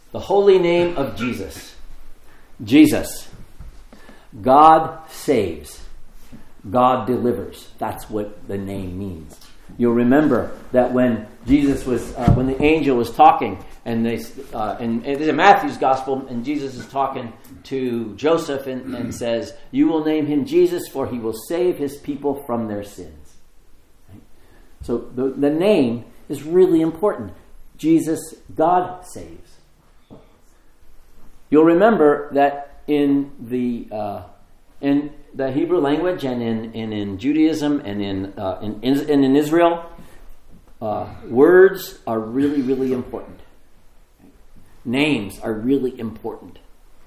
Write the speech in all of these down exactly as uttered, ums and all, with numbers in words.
The holy name of Jesus. Jesus. God saves. God delivers. That's what the name means. You'll remember that when Jesus was, uh, when the angel was talking, and they, uh, and it is in Matthew's gospel, and Jesus is talking to Joseph and, and says, "You will name him Jesus, for he will save his people from their sins." Right? So the, the name is really important. Jesus, God saves. You'll remember that in the uh, in the Hebrew language and in, in, in Judaism and in uh, in, in, in Israel, uh, words are really, really important. Names are really important.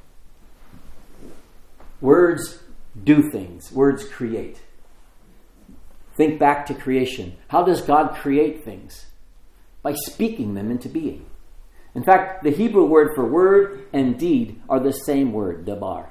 Words do things. Words create. Think back to creation. How does God create things? By speaking them into being. In fact, the Hebrew word for word and deed are the same word, dabar.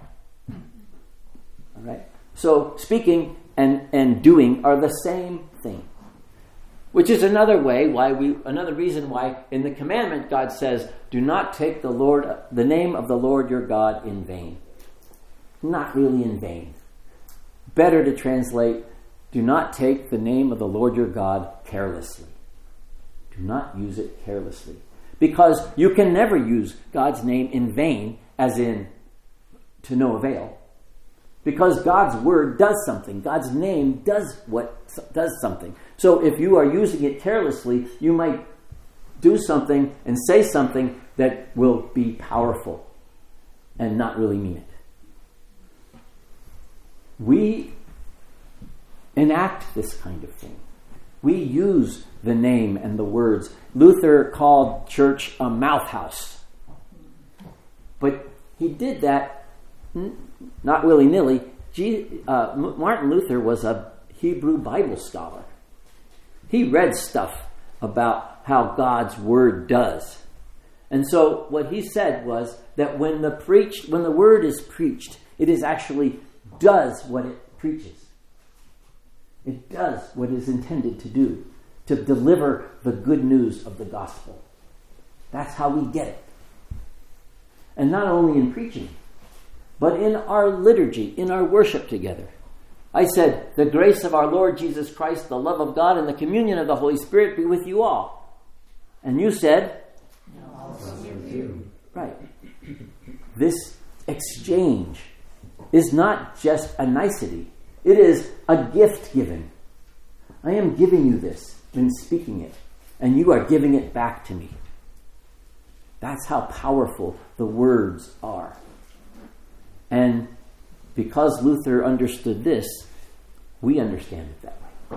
All right? So speaking and, and doing are the same thing. Which is another way why we another reason why in the commandment God says, "Do not take the Lord the name of the Lord your God in vain." Not really in vain. Better to translate, "Do not take the name of the Lord your God carelessly." Do not use it carelessly. Because you can never use God's name in vain, as in to no avail. Because God's word does something. God's name does what does something. So if you are using it carelessly, you might do something and say something that will be powerful and not really mean it. We enact this kind of thing. We use the name and the words. Luther called church a mouth house. But he did that not willy-nilly. G, uh, Martin Luther was a Hebrew Bible scholar. He read stuff about how God's word does. And so what he said was that when the preach, when the word is preached, it is actually does what it preaches. It does what it is intended to do, to deliver the good news of the gospel. That's how we get it. And not only in preaching, but in our liturgy, in our worship together. I said, "The grace of our Lord Jesus Christ, the love of God, and the communion of the Holy Spirit be with you all." And you said, "Also with you." Right. This exchange is not just a nicety. It is a gift given. I am giving you this in speaking it, and you are giving it back to me. That's how powerful the words are. And because Luther understood this, we understand it that way.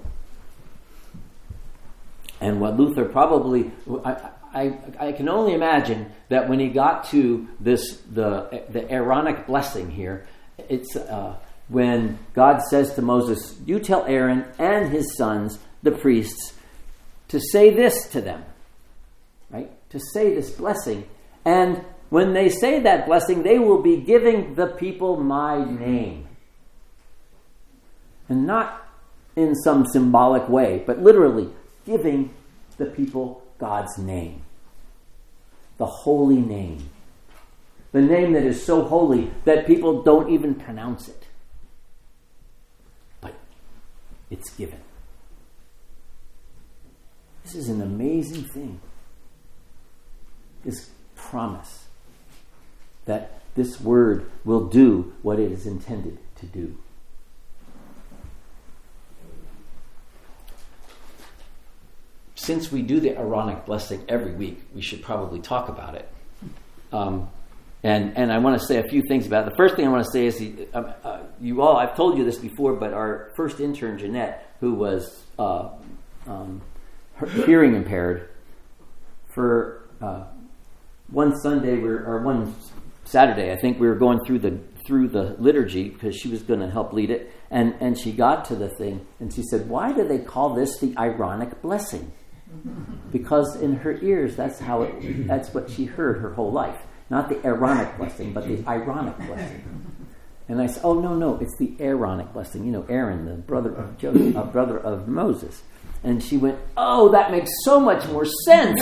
And what Luther probably, I, I, I can only imagine that when he got to this, the the Aaronic blessing here, it's uh, when God says to Moses, "You tell Aaron and his sons, the priests, to say this to them," right? To say this blessing. And when they say that blessing, they will be giving the people my name. And not in some symbolic way, but literally giving the people God's name. The holy name. The name that is so holy that people don't even pronounce it. But it's given. This is an amazing thing. This promise that this word will do what it is intended to do. Since we do the Aaronic blessing every week, we should probably talk about it. Um, and and I want to say a few things about it. The first thing I want to say is, the, uh, uh, you all, I've told you this before, but our first intern, Jeanette, who was uh, um, hearing impaired, for uh, one Sunday, we were, or one Saturday, I think we were going through the through the liturgy because she was going to help lead it, and, and she got to the thing, and she said, "Why do they call this the Aaronic blessing?" Because in her ears, that's how it, that's what she heard her whole life. Not the Aaronic blessing, but the Aaronic blessing. And I said, "Oh no, no, it's the Aaronic blessing. You know, Aaron, the brother of Joseph, uh, brother of Moses." And she went, oh, that makes so much more sense.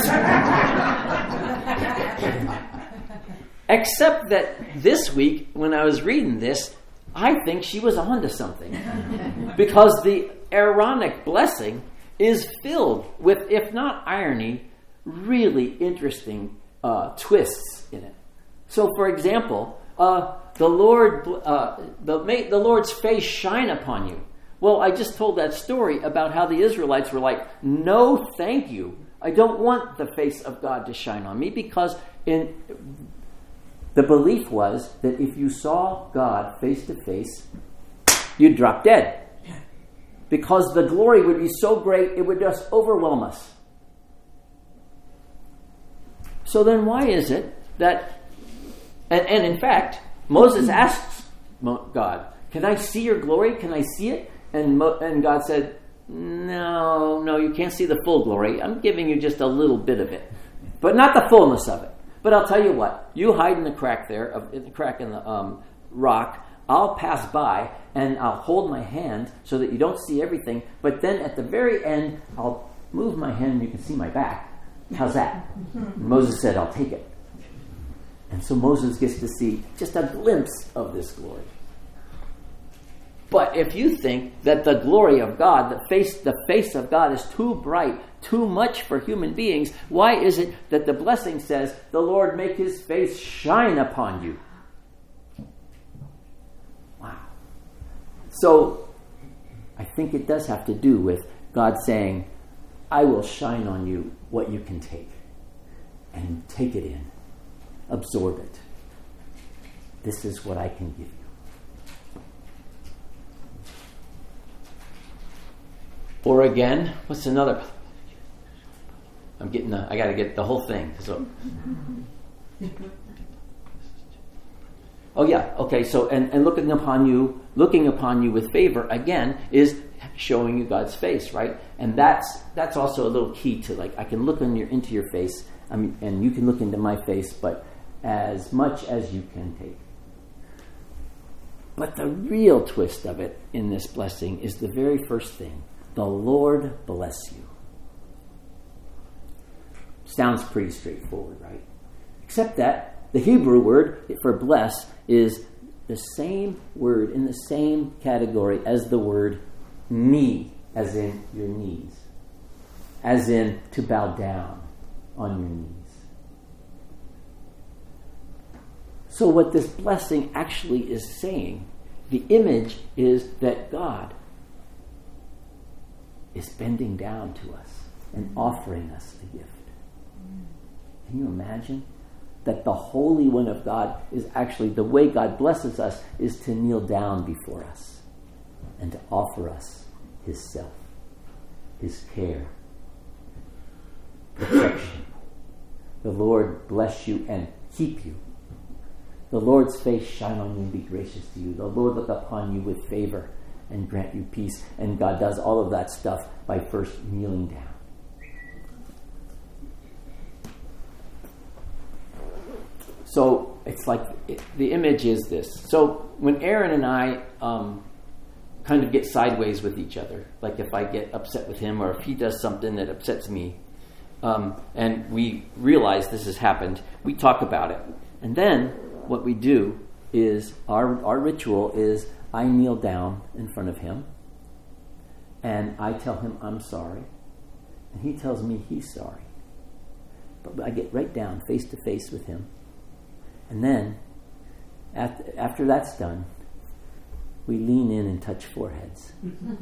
Except that this week, when I was reading this, I think she was onto something. Because the Aaronic blessing is filled with, if not irony, really interesting uh, twists in it. So, for example, uh, the Lord, uh, the, may the Lord's face shine upon you. Well, I just told that story about how the Israelites were like, no, thank you. I don't want the face of God to shine on me, because in the belief was that if you saw God face to face, you'd drop dead. Because the glory would be so great, it would just overwhelm us. So then why is it that, and, and in fact, Moses asks God, can I see your glory? Can I see it? And Mo, and God said, no, no, you can't see the full glory. I'm giving you just a little bit of it, but not the fullness of it. But I'll tell you what, you hide in the crack there, in the crack in the um, rock. I'll pass by and I'll hold my hand so that you don't see everything. But then at the very end, I'll move my hand and you can see my back. How's that? And Moses said, I'll take it. And so Moses gets to see just a glimpse of this glory. But if you think that the glory of God, the face, the face of God is too bright, too much for human beings, why is it that the blessing says, the Lord make his face shine upon you? Wow. So I think it does have to do with God saying, I will shine on you what you can take. And take it in. Absorb it. This is what I can give you. Or again, what's another? I'm getting the, I got to get the whole thing. So, oh yeah, okay. So and, and looking upon you, looking upon you with favor again is showing you God's face, right? And that's that's also a little key to, like, I can look in your into your face, I mean, and you can look into my face, but as much as you can take. But the real twist of it in this blessing is the very first thing. The Lord bless you. Sounds pretty straightforward, right? Except that the Hebrew word for bless is the same word in the same category as the word knee, as in your knees, as in to bow down on your knees. So what this blessing actually is saying, the image is that God is bending down to us and offering us a gift. Can you imagine that the Holy One of God is actually, the way God blesses us is to kneel down before us and to offer us his self, his care, protection. The Lord bless you and keep you. The Lord's face shine on you and be gracious to you. The Lord look upon you with favor and grant you peace. And God does all of that stuff by first kneeling down. So it's like, it, the image is this. So when Aaron and I um, kind of get sideways with each other, like if I get upset with him or if he does something that upsets me, um, and we realize this has happened, we talk about it. And then what we do is, our our ritual is, I kneel down in front of him and I tell him I'm sorry, and he tells me he's sorry. But I get right down face to face with him, and then after, after that's done, we lean in and touch foreheads.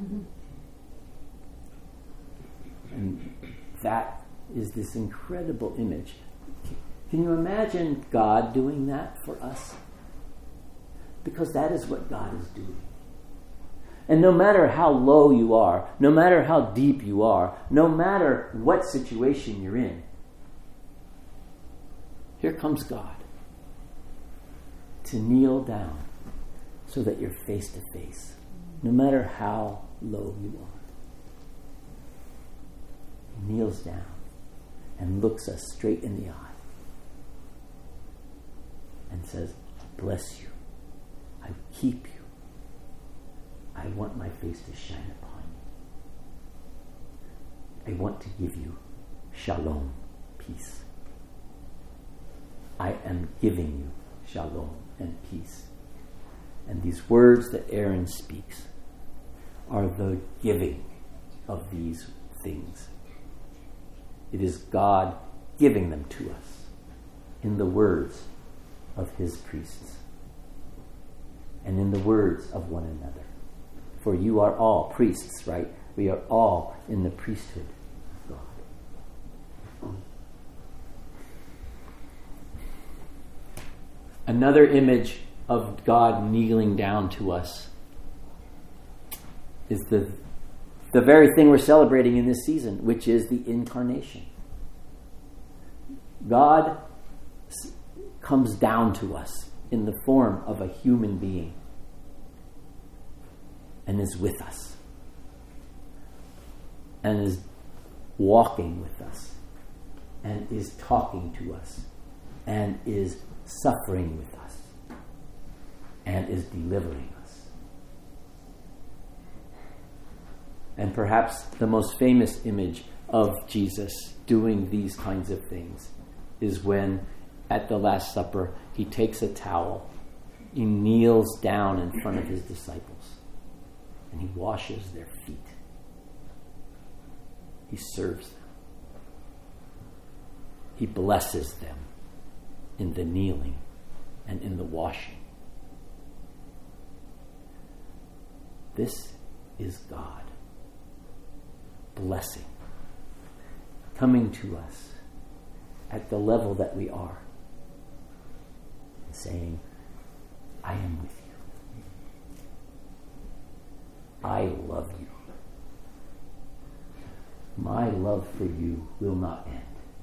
And that is this incredible image. Can you imagine God doing that for us? Because that is what God is doing. And no matter how low you are, no matter how deep you are, no matter what situation you're in, here comes God to kneel down so that you're face to face, no matter how low you are. He kneels down and looks us straight in the eye and says, I bless you. I keep you. I want my face to shine upon I want to give you shalom, peace. I am giving you shalom and peace. And these words that Aaron speaks are the giving of these things. It is God giving them to us in the words of his priests and in the words of one another. For you are all priests, right? We are all in the priesthood of God. Another image of God kneeling down to us is the, the very thing we're celebrating in this season, which is the incarnation. God comes down to us in the form of a human being and is with us and is walking with us and is talking to us and is suffering with us and is delivering us. And perhaps the most famous image of Jesus doing these kinds of things is when at the Last Supper he takes a towel, he kneels down in front of his disciples, and he washes their feet. He serves them. He blesses them in the kneeling and in the washing. This is God blessing, coming to us at the level that we are, and saying, I am with you. I love you. My love for you will not end.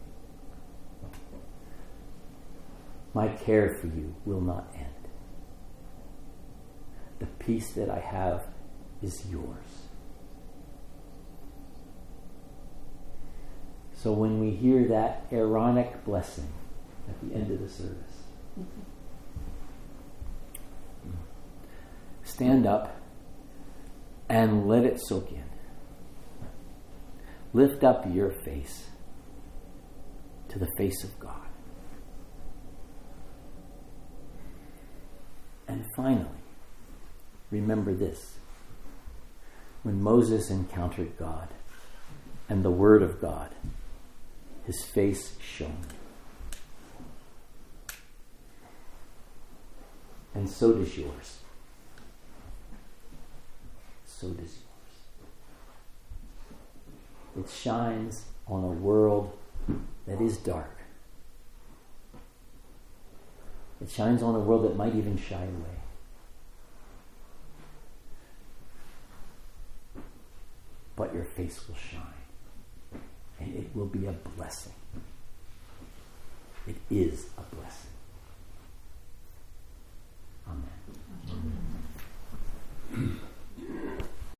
My care for you will not end. The peace that I have is yours. So when we hear that Aaronic blessing at the end of the service, mm-hmm. stand up and let it soak in. Lift up your face to the face of God. And finally, remember this. When Moses encountered God and the Word of God, his face shone. And so does yours. So does yours. It shines on a world that is dark. It shines on a world that might even shy away. But your face will shine. And it will be a blessing. It is a blessing.